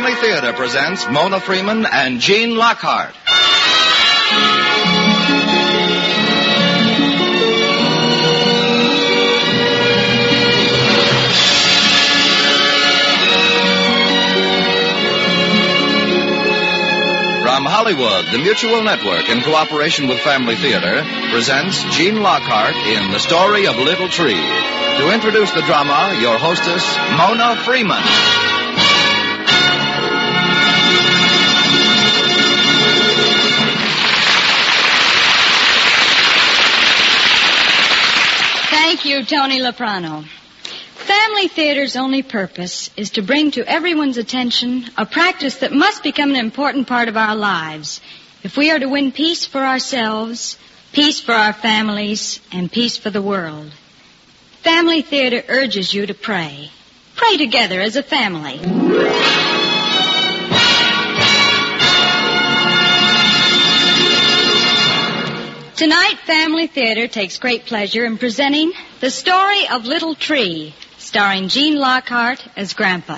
Family Theater presents Mona Freeman and Gene Lockhart. From Hollywood, the Mutual Network, in cooperation with Family Theater, presents Gene Lockhart in The Story of Little Tree. To introduce the drama, your hostess, Mona Freeman. Thank you, Tony Loprano. Family Theater's only purpose is to bring to everyone's attention a practice that must become an important part of our lives if we are to win peace for ourselves, peace for our families, and peace for the world. Family Theater urges you to pray. Pray together as a family. Tonight, Family Theater takes great pleasure in presenting The Story of Little Tree, starring Gene Lockhart as Grandpa.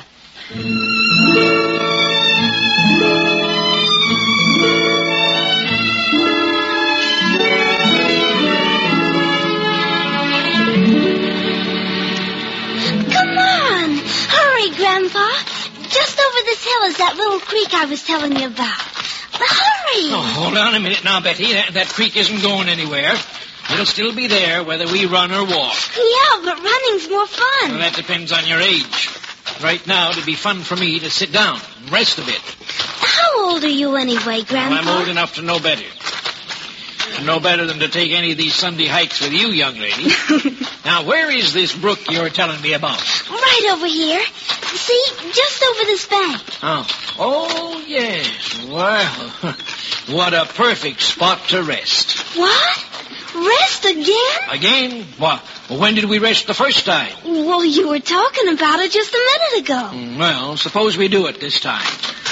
Come on! Hurry, Grandpa! Just over this hill is that little creek I was telling you about. Hurry! Oh, hold on a minute now, Betty. That creek isn't going anywhere. It'll still be there whether we run or walk. Yeah, but running's more fun. Well, that depends on your age. Right now, it'd be fun for me to sit down and rest a bit. How old are you anyway, Grandpa? Well, I'm old enough to know better. No better than to take any of these Sunday hikes with you, young lady. Now, where is this brook you're telling me about? Right over here. See, just over this bank. Oh, yes. Well, what a perfect spot to rest. What? Rest again? Again? Well, when did we rest the first time? Well, you were talking about it just a minute ago. Well, suppose we do it this time.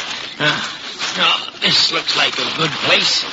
This looks like a good place.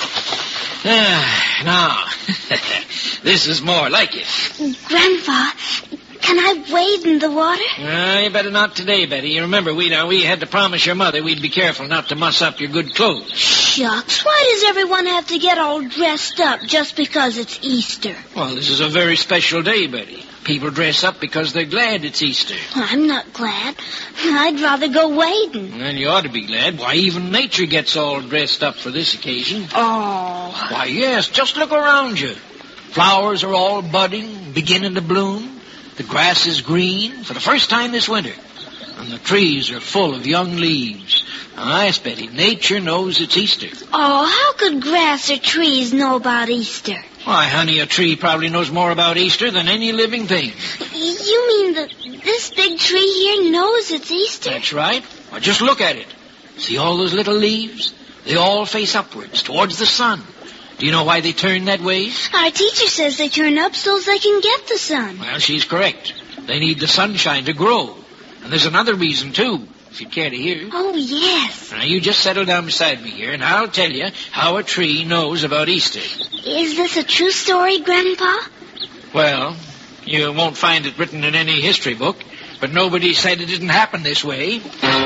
Now, this is more like it. Grandpa, can I wade in the water? You better not today, Betty. You remember, we had to promise your mother we'd be careful not to muss up your good clothes. Shucks, why does everyone have to get all dressed up just because it's Easter? Well, this is a very special day, Betty. People dress up because they're glad it's Easter. I'm not glad. I'd rather go wading. Well, you ought to be glad. Why, even nature gets all dressed up for this occasion. Oh. Why, yes, just look around you. Flowers are all budding, beginning to bloom. The grass is green for the first time this winter. And the trees are full of young leaves. Now, yes, Betty, nature knows it's Easter. Oh, how could grass or trees know about Easter? Why, honey, a tree probably knows more about Easter than any living thing. You mean that this big tree here knows it's Easter? That's right. Well, just look at it. See all those little leaves? They all face upwards, towards the sun. Do you know why they turn that way? Our teacher says they turn up so they can get the sun. Well, she's correct. They need the sunshine to grow. And there's another reason, too, if you'd care to hear. Oh, yes. Now, you just settle down beside me here, and I'll tell you how a tree knows about Easter. Is this a true story, Grandpa? Well, you won't find it written in any history book, but nobody said it didn't happen this way.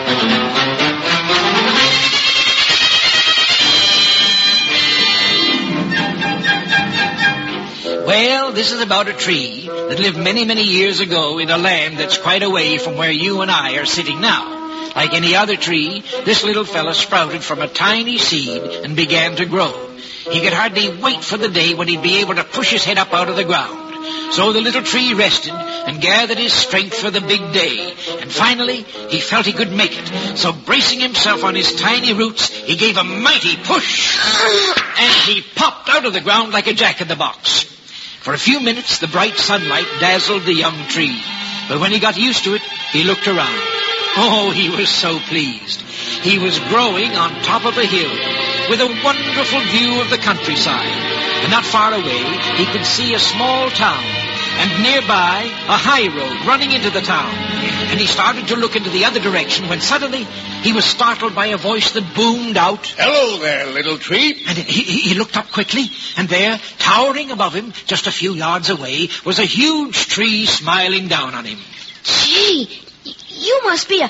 Well, this is about a tree that lived many, many years ago in a land that's quite away from where you and I are sitting now. Like any other tree, this little fella sprouted from a tiny seed and began to grow. He could hardly wait for the day when he'd be able to push his head up out of the ground. So the little tree rested and gathered his strength for the big day. And finally, he felt he could make it. So bracing himself on his tiny roots, he gave a mighty push. And he popped out of the ground like a jack-in-the-box. For a few minutes, the bright sunlight dazzled the young tree. But when he got used to it, he looked around. Oh, he was so pleased. He was growing on top of a hill with a wonderful view of the countryside. And not far away, he could see a small town, and nearby, a high road running into the town. And he started to look into the other direction when suddenly he was startled by a voice that boomed out, "Hello there, little tree." And he looked up quickly, and there, towering above him, just a few yards away, was a huge tree smiling down on him. Gee, you must be a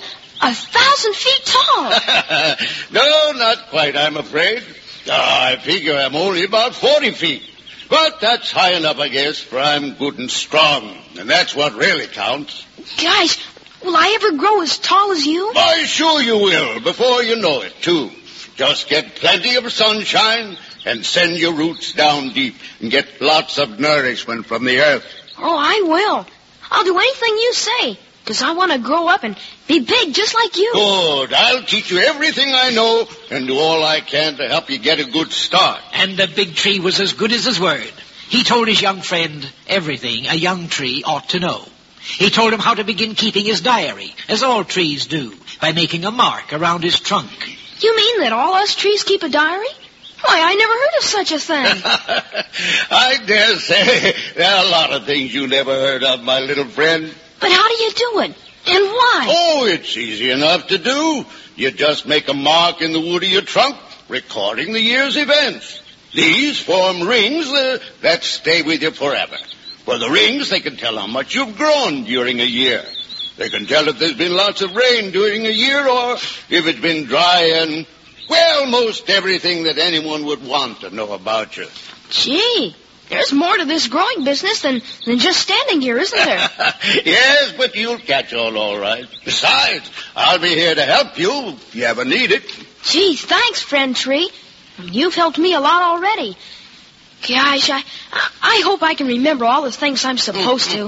1,000 feet tall. No, not quite, I'm afraid. I figure I'm only about 40 feet. But that's high enough, I guess, for I'm good and strong. And that's what really counts. Gosh, will I ever grow as tall as you? Why, sure you will, before you know it, too. Just get plenty of sunshine and send your roots down deep and get lots of nourishment from the earth. Oh, I will. I'll do anything you say, because I want to grow up and be big just like you. Good. I'll teach you everything I know and do all I can to help you get a good start. And the big tree was as good as his word. He told his young friend everything a young tree ought to know. He told him how to begin keeping his diary, as all trees do, by making a mark around his trunk. You mean that all us trees keep a diary? Why, I never heard of such a thing. I dare say there are a lot of things you never heard of, my little friend. But how do you do it? And why? Oh, it's easy enough to do. You just make a mark in the wood of your trunk, recording the year's events. These form rings that stay with you forever. For the rings, they can tell how much you've grown during a year. They can tell if there's been lots of rain during a year or if it's been dry and, well, most everything that anyone would want to know about you. Gee, there's more to this growing business than just standing here, isn't there? Yes, but you'll catch on all right. Besides, I'll be here to help you if you ever need it. Gee, thanks, friend tree. You've helped me a lot already. Gosh, I hope I can remember all the things I'm supposed to.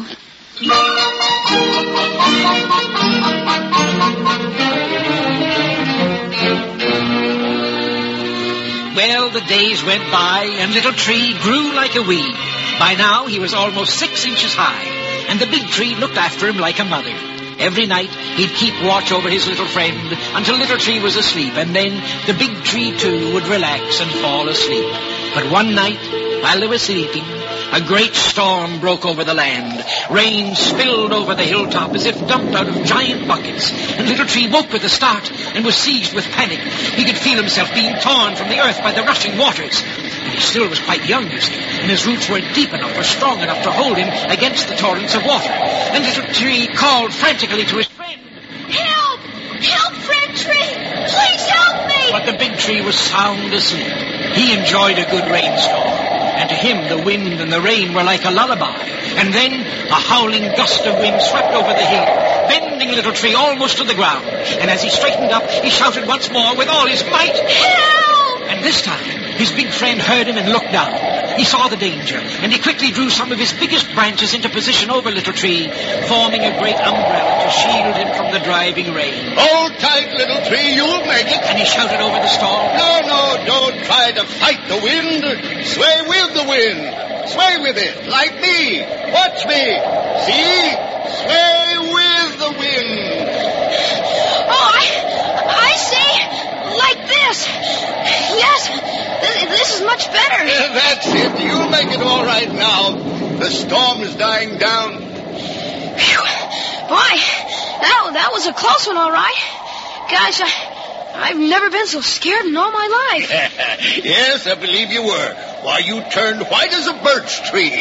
Well, the days went by, and Little Tree grew like a weed. By now, he was almost 6 inches high, and the big tree looked after him like a mother. Every night, he'd keep watch over his little friend until Little Tree was asleep, and then the big tree, too, would relax and fall asleep. But one night, while they were sleeping, a great storm broke over the land. Rain spilled over the hilltop as if dumped out of giant buckets. And Little Tree woke with a start and was seized with panic. He could feel himself being torn from the earth by the rushing waters. And he still was quite young, you see, and his roots weren't deep enough or strong enough to hold him against the torrents of water. And Little Tree called frantically to his friend. Help! Help, friend tree! Please help me! But the big tree was sound asleep. He enjoyed a good rainstorm. And to him, the wind and the rain were like a lullaby. And then a howling gust of wind swept over the hill, bending Little Tree almost to the ground. And as he straightened up, he shouted once more with all his might, Help! And this time, his big friend heard him and looked down. He saw the danger, and he quickly drew some of his biggest branches into position over Little Tree, forming a great umbrella to shield him from the driving rain. Hold tight, Little Tree, you'll make it. And he shouted over the storm. No, don't try to fight the wind. Sway with the wind. Sway with it, like me. Watch me. See? Sway with the wind. Oh, I see. Like this. Yes, this is much better. That's it. You'll make it all right now. The storm is dying down. Phew. Boy, that was a close one, all right. Gosh, I've never been so scared in all my life. Yes, I believe you were. Why, you turned white as a birch tree.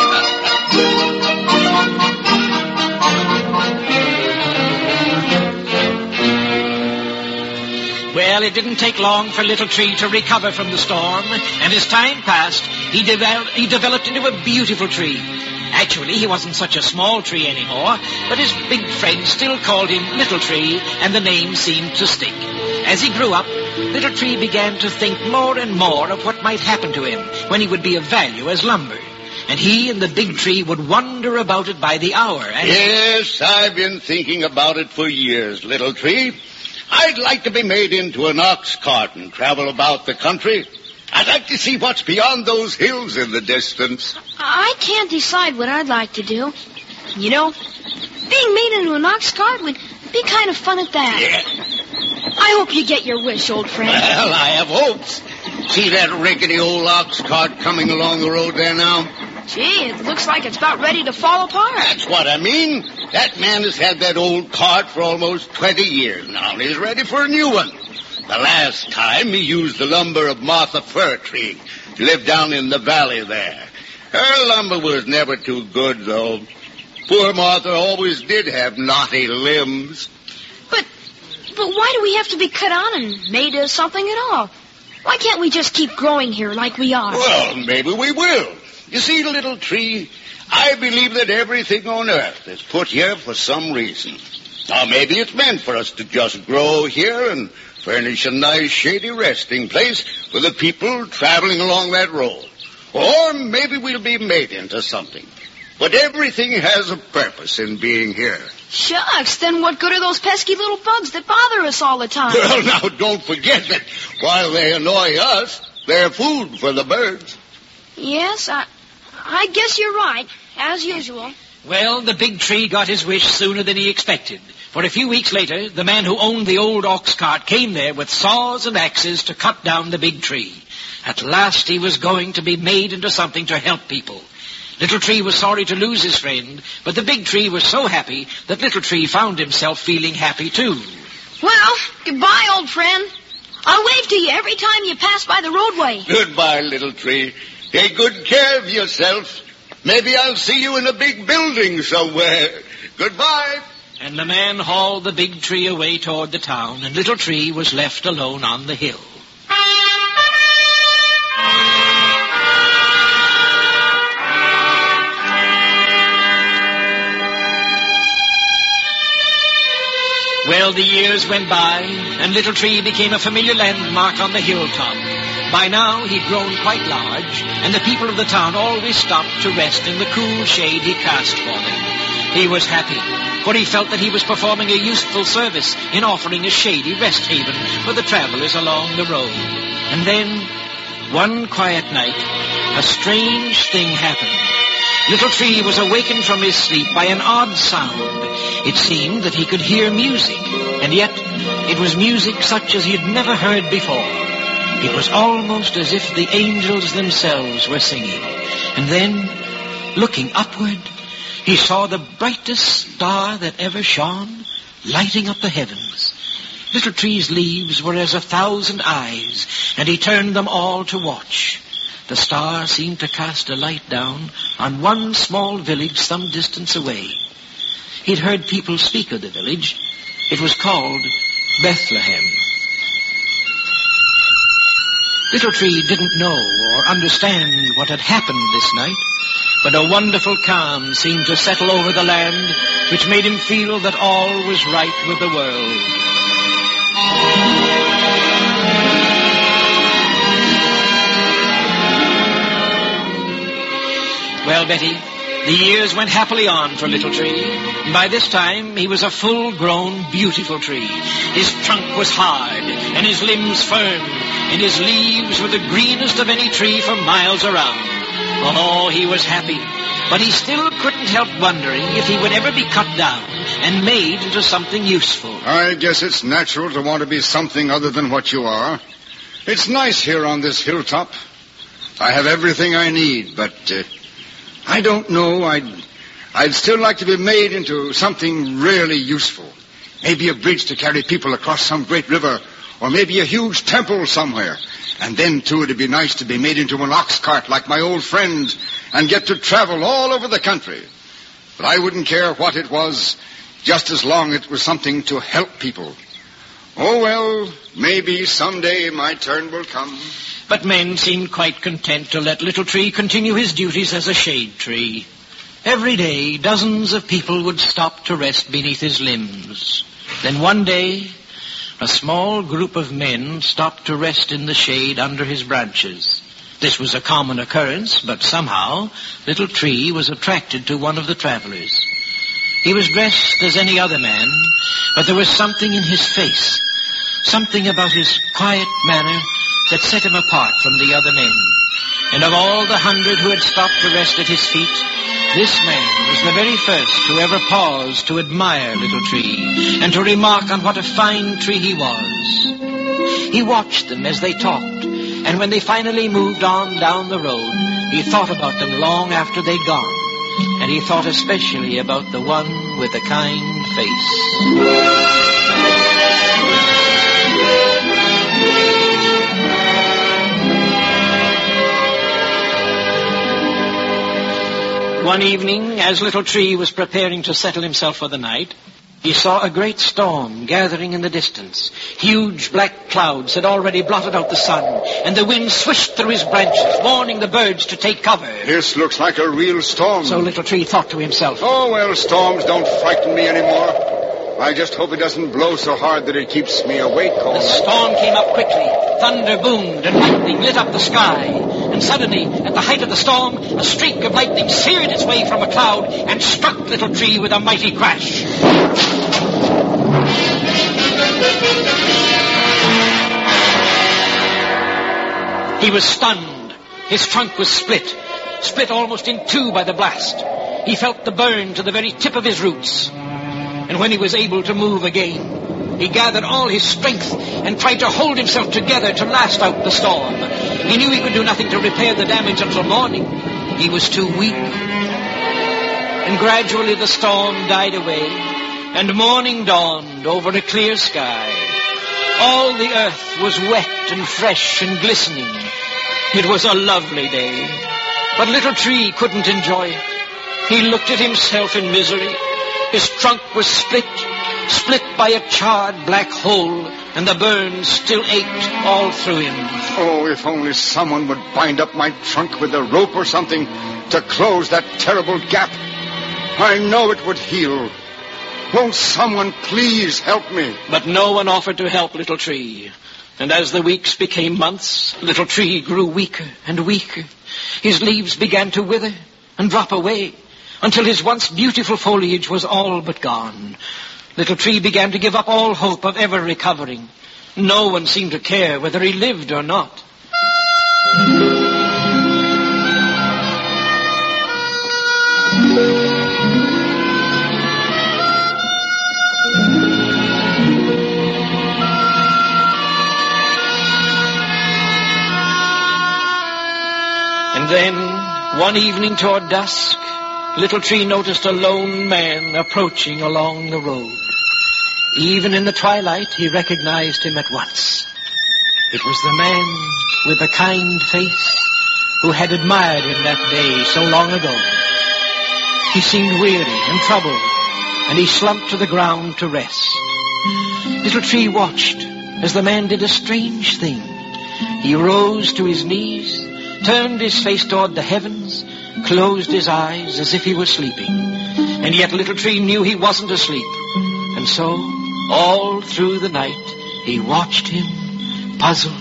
Well, it didn't take long for Little Tree to recover from the storm, and as time passed, he developed into a beautiful tree. Actually, he wasn't such a small tree anymore, but his big friend still called him Little Tree, and the name seemed to stick. As he grew up, Little Tree began to think more and more of what might happen to him when he would be of value as lumber. And he and the big tree would wonder about it by the hour. And yes, I've been thinking about it for years, Little Tree. I'd like to be made into an ox cart and travel about the country. I'd like to see what's beyond those hills in the distance. I can't decide what I'd like to do. You know, being made into an ox cart would be kind of fun at that. Yeah. I hope you get your wish, old friend. Well, I have hopes. See that rickety old ox cart coming along the road there now? Gee, it looks like it's about ready to fall apart. That's what I mean. That man has had that old cart for almost 20 years now, and he's ready for a new one. The last time he used the lumber of Martha Fir Tree. She lived down in the valley there. Her lumber was never too good, though. Poor Martha always did have knotty limbs. But But why do we have to be cut on and made into something at all? Why can't we just keep growing here like we are? Well, maybe we will. You see, little tree, I believe that everything on earth is put here for some reason. Now, maybe it's meant for us to just grow here and furnish a nice shady resting place for the people traveling along that road. Or maybe we'll be made into something. But everything has a purpose in being here. Shucks, then what good are those pesky little bugs that bother us all the time? Well, now, don't forget that while they annoy us, they're food for the birds. Yes, I guess you're right, as usual. Well, the big tree got his wish sooner than he expected. For a few weeks later, the man who owned the old ox cart came there with saws and axes to cut down the big tree. At last he was going to be made into something to help people. Little Tree was sorry to lose his friend, but the big tree was so happy that Little Tree found himself feeling happy too. Well, goodbye, old friend. I'll wave to you every time you pass by the roadway. Goodbye, little tree. Take good care of yourself. Maybe I'll see you in a big building somewhere. Goodbye. And the man hauled the big tree away toward the town, and Little Tree was left alone on the hill. Well, the years went by, and Little Tree became a familiar landmark on the hilltop. By now, he'd grown quite large, and the people of the town always stopped to rest in the cool shade he cast for them. He was happy, for he felt that he was performing a useful service in offering a shady rest haven for the travelers along the road. And then, one quiet night, a strange thing happened. Little Tree was awakened from his sleep by an odd sound. It seemed that he could hear music, and yet it was music such as he had never heard before. It was almost as if the angels themselves were singing. And then, looking upward, he saw the brightest star that ever shone, lighting up the heavens. Little Tree's leaves were as 1,000 eyes, and he turned them all to watch. The star seemed to cast a light down on one small village some distance away. He'd heard people speak of the village. It was called Bethlehem. Little Tree didn't know or understand what had happened this night, but a wonderful calm seemed to settle over the land, which made him feel that all was right with the world. Well, Betty, the years went happily on for Little Tree. By this time, he was a full-grown, beautiful tree. His trunk was hard, and his limbs firm, and his leaves were the greenest of any tree for miles around. Oh, he was happy, but he still couldn't help wondering if he would ever be cut down and made into something useful. I guess it's natural to want to be something other than what you are. It's nice here on this hilltop. I have everything I need, but I don't know. I'd still like to be made into something really useful. Maybe a bridge to carry people across some great river, or maybe a huge temple somewhere. And then, too, it'd be nice to be made into an ox cart like my old friend and get to travel all over the country. But I wouldn't care what it was, just as long as it was something to help people. Oh, well, maybe someday my turn will come. But men seemed quite content to let Little Tree continue his duties as a shade tree. Every day, dozens of people would stop to rest beneath his limbs. Then one day, a small group of men stopped to rest in the shade under his branches. This was a common occurrence, but somehow Little Tree was attracted to one of the travelers. He was dressed as any other man, but there was something in his face, something about his quiet manner that set him apart from the other men. And of all the 100 who had stopped to rest at his feet, this man was the very first who ever paused to admire Little Tree and to remark on what a fine tree he was. He watched them as they talked, and when they finally moved on down the road, he thought about them long after they'd gone, and he thought especially about the one with the kind face. One evening, as Little Tree was preparing to settle himself for the night, he saw a great storm gathering in the distance. Huge black clouds had already blotted out the sun, and the wind swished through his branches, warning the birds to take cover. This looks like a real storm. So Little Tree thought to himself. Oh, well, storms don't frighten me anymore. I just hope it doesn't blow so hard that it keeps me awake all The night. storm came up quickly. Thunder boomed and lightning lit up the sky. And suddenly, at the height of the storm, a streak of lightning seared its way from a cloud and struck Little Tree with a mighty crash. He was stunned. His trunk was split almost in two by the blast. He felt the burn to the very tip of his roots. And when he was able to move again, he gathered all his strength and tried to hold himself together to last out the storm. He knew he could do nothing to repair the damage until morning. He was too weak. And gradually the storm died away, and morning dawned over a clear sky. All the earth was wet and fresh and glistening. It was a lovely day, but Little Tree couldn't enjoy it. He looked at himself in misery. His trunk was split by a charred black hole, and the burns still ached all through him. Oh, if only someone would bind up my trunk with a rope or something to close that terrible gap. I know it would heal. Won't someone please help me? But no one offered to help Little Tree. And as the weeks became months, Little Tree grew weaker and weaker. His leaves began to wither and drop away, until his once beautiful foliage was all but gone. Little Tree began to give up all hope of ever recovering. No one seemed to care whether he lived or not. And then, one evening toward dusk, Little Tree noticed a lone man approaching along the road. Even in the twilight, he recognized him at once. It was the man with the kind face who had admired him that day so long ago. He seemed weary and troubled, and he slumped to the ground to rest. Little Tree watched as the man did a strange thing. He rose to his knees, turned his face toward the heavens, closed his eyes as if he were sleeping. And yet Little Tree knew he wasn't asleep. And so, all through the night, he watched him, puzzled.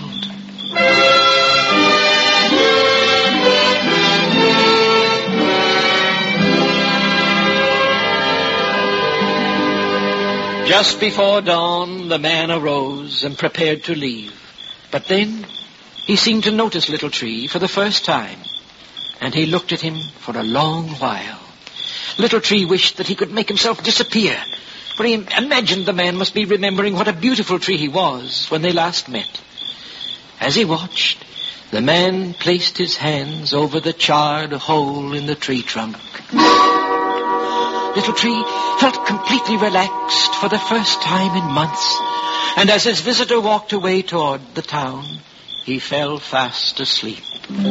Just before dawn, the man arose and prepared to leave. But then, he seemed to notice Little Tree for the first time, and he looked at him for a long while. Little Tree wished that he could make himself disappear, for he imagined the man must be remembering what a beautiful tree he was when they last met. As he watched, the man placed his hands over the charred hole in the tree trunk. Little Tree felt completely relaxed for the first time in months, and as his visitor walked away toward the town, he fell fast asleep.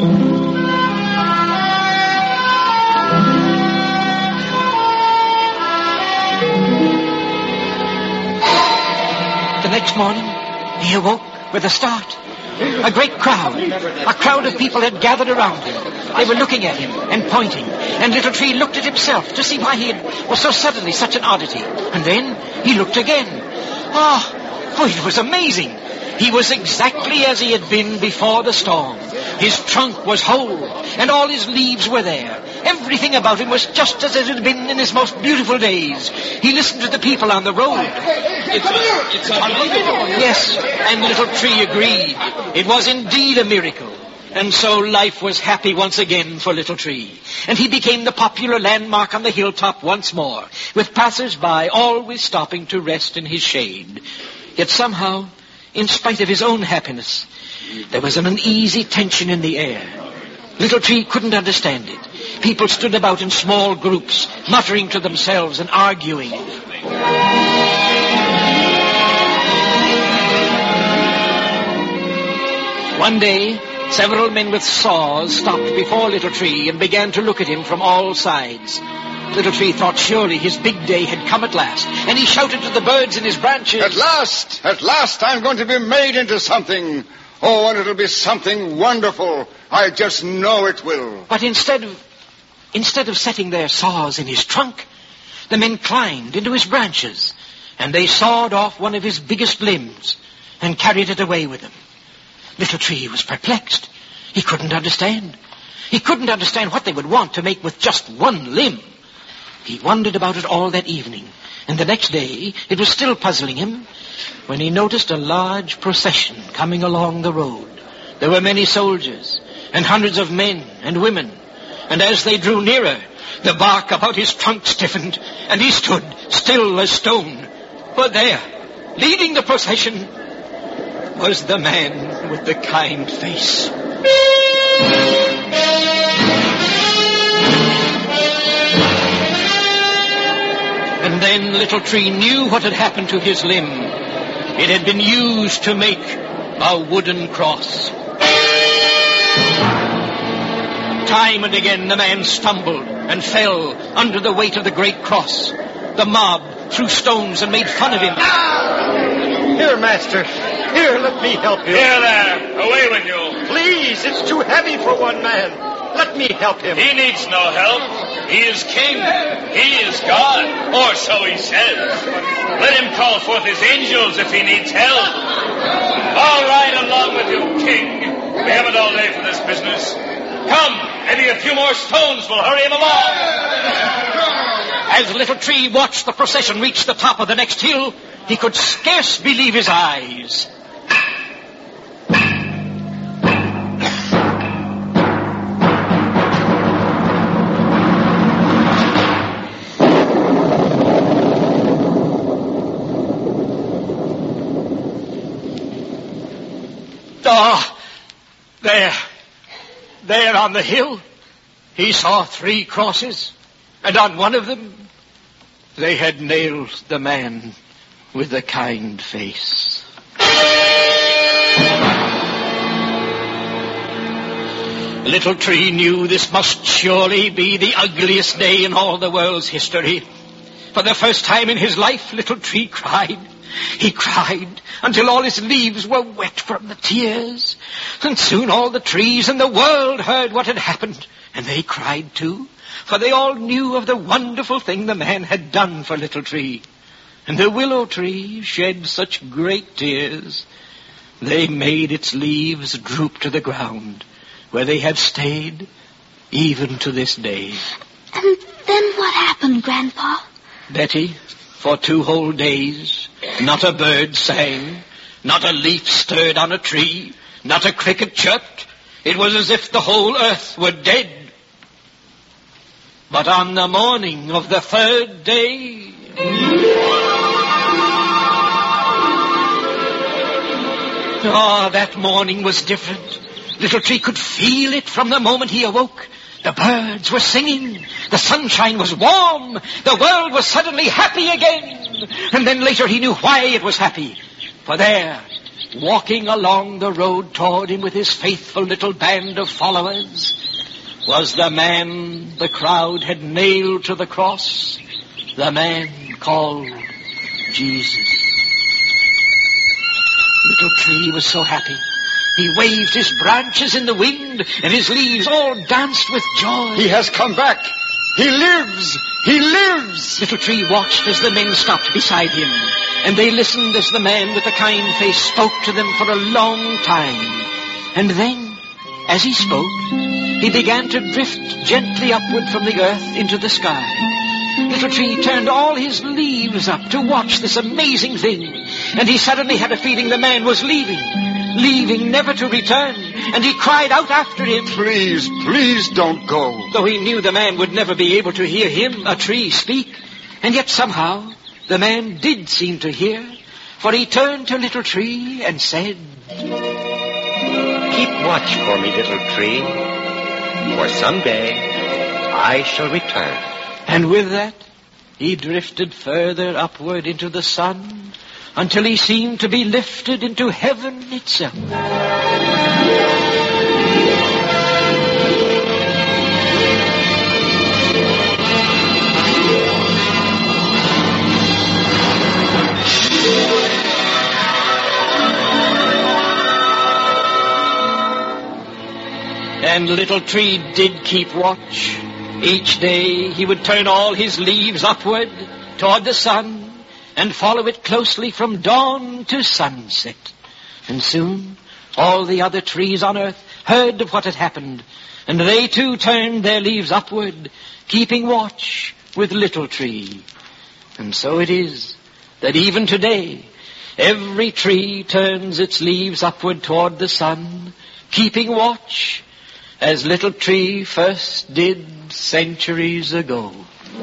The next morning, he awoke with a start. A great crowd of people had gathered around him. They were looking at him and pointing, and Little Tree looked at himself to see why he was so suddenly such an oddity. And then he looked again. Oh, it was amazing. He was exactly as he had been before the storm. His trunk was whole, and all his leaves were there. Everything about him was just as it had been in his most beautiful days. He listened to the people on the road. It's unbelievable. Yes, and Little Tree agreed. It was indeed a miracle. And so life was happy once again for Little Tree. And he became the popular landmark on the hilltop once more, with passers-by always stopping to rest in his shade. Yet somehow, in spite of his own happiness, there was an uneasy tension in the air. Little Tree couldn't understand it. People stood about in small groups, muttering to themselves and arguing. One day, several men with saws stopped before Little Tree and began to look at him from all sides. Little Tree thought surely his big day had come at last, and he shouted to the birds in his branches. At last, I'm going to be made into something. Oh, and it'll be something wonderful. I just know it will. But instead of setting their saws in his trunk, the men climbed into his branches, and they sawed off one of his biggest limbs and carried it away with them. Little Tree was perplexed. He couldn't understand. He couldn't understand what they would want to make with just one limb. He wondered about it all that evening, and the next day it was still puzzling him when he noticed a large procession coming along the road. There were many soldiers and hundreds of men and women, and as they drew nearer, the bark about his trunk stiffened, and he stood still as stone. But there, leading the procession, was the man with the kind face. And then Little Tree knew what had happened to his limb. It had been used to make a wooden cross. Time and again the man stumbled and fell under the weight of the great cross. The mob threw stones and made fun of him. Here, master. Here, let me help you. Here there. Away with you. Please, it's too heavy for one man. Let me help him. He needs no help. He is king. He is God, or so he says. Let him call forth his angels if he needs help. All right, along with you, king. We haven't all day for this business. Come, maybe a few more stones will hurry him along. As Little Tree watched the procession reach the top of the next hill, he could scarce believe his eyes. There on the hill, he saw 3 crosses, and on one of them, they had nailed the man with the kind face. Little Tree knew this must surely be the ugliest day in all the world's history. For the first time in his life, Little Tree cried. He cried until all his leaves were wet from the tears. And soon all the trees in the world heard what had happened. And they cried too, for they all knew of the wonderful thing the man had done for Little Tree. And the willow tree shed such great tears, they made its leaves droop to the ground, where they have stayed even to this day. And then what happened, Grandpa? Betty, for 2 whole days, not a bird sang, not a leaf stirred on a tree, not a cricket chirped. It was as if the whole earth were dead. But on the morning of the 3rd day... Oh, that morning was different. Little Tree could feel it from the moment he awoke. The birds were singing. The sunshine was warm. The world was suddenly happy again. And then later he knew why it was happy. For there, walking along the road toward him with his faithful little band of followers, was the man the crowd had nailed to the cross, the man called Jesus. Little Tree was so happy. He waved his branches in the wind, and his leaves all danced with joy. He has come back. He lives. He lives. Little Tree watched as the men stopped beside him, and they listened as the man with the kind face spoke to them for a long time. And then, as he spoke, he began to drift gently upward from the earth into the sky. Little Tree turned all his leaves up to watch this amazing thing, and he suddenly had a feeling the man was leaving never to return, and he cried out after him. Please, please don't go. Though he knew the man would never be able to hear him, a tree, speak, and yet somehow the man did seem to hear, for he turned to Little Tree and said, Keep watch for me, Little Tree, for someday I shall return. And with that, he drifted further upward into the sun until he seemed to be lifted into heaven itself. And Little Tree did keep watch. Each day he would turn all his leaves upward toward the sun and follow it closely from dawn to sunset. And soon all the other trees on earth heard of what had happened, and they too turned their leaves upward, keeping watch with Little Tree. And so it is that even today, every tree turns its leaves upward toward the sun, keeping watch, as Little Tree first did centuries ago.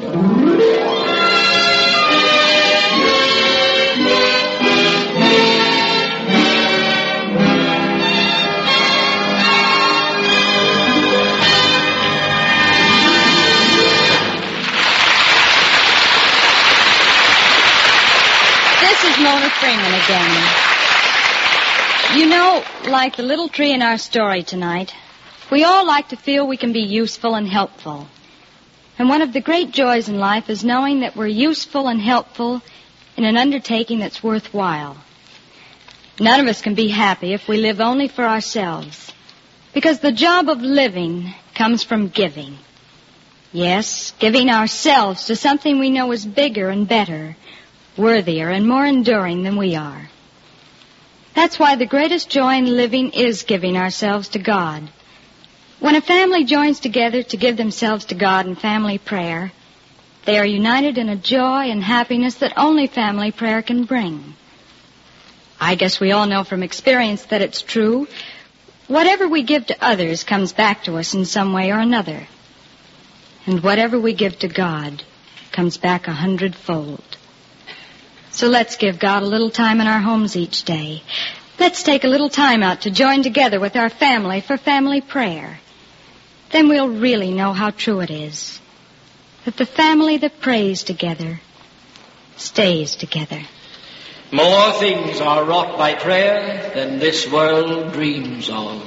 This is Mona Freeman again. You know, like the little tree in our story tonight, we all like to feel we can be useful and helpful. And one of the great joys in life is knowing that we're useful and helpful in an undertaking that's worthwhile. None of us can be happy if we live only for ourselves, because the job of living comes from giving. Yes, giving ourselves to something we know is bigger and better, worthier and more enduring than we are. That's why the greatest joy in living is giving ourselves to God. When a family joins together to give themselves to God in family prayer, they are united in a joy and happiness that only family prayer can bring. I guess we all know from experience that it's true. Whatever we give to others comes back to us in some way or another. And whatever we give to God comes back 100-fold. So let's give God a little time in our homes each day. Let's take a little time out to join together with our family for family prayer. Then we'll really know how true it is that the family that prays together stays together. More things are wrought by prayer than this world dreams of.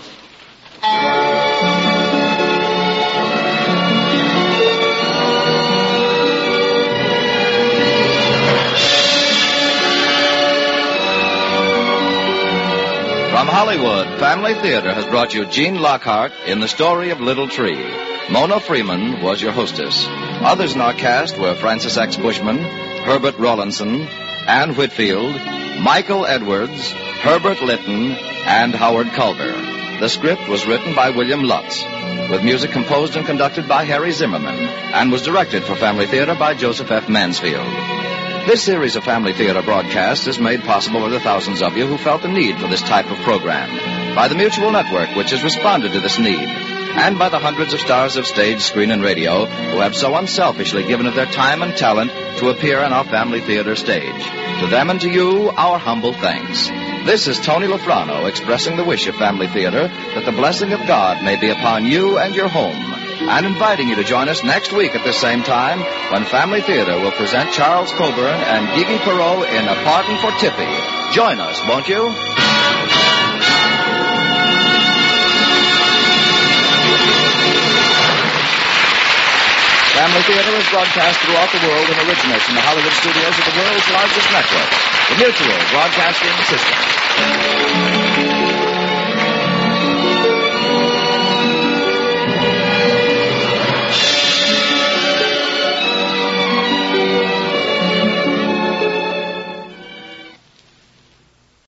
From Hollywood, Family Theater has brought you Gene Lockhart in The Story of Little Tree. Mona Freeman was your hostess. Others in our cast were Francis X. Bushman, Herbert Rawlinson, Ann Whitfield, Michael Edwards, Herbert Litton, and Howard Culver. The script was written by William Lutz, with music composed and conducted by Harry Zimmerman, and was directed for Family Theater by Joseph F. Mansfield. This series of Family Theater broadcasts is made possible by the thousands of you who felt the need for this type of program, by the Mutual Network, which has responded to this need, and by the hundreds of stars of stage, screen, and radio who have so unselfishly given of their time and talent to appear on our Family Theater stage. To them and to you, our humble thanks. This is Tony Lafrano expressing the wish of Family Theater that the blessing of God may be upon you and your home, and inviting you to join us next week at this same time when Family Theater will present Charles Coburn and Gigi Perot in A Pardon for Tippy. Join us, won't you? Family Theater is broadcast throughout the world and originates in the Hollywood studios of the world's largest network, the Mutual Broadcasting System.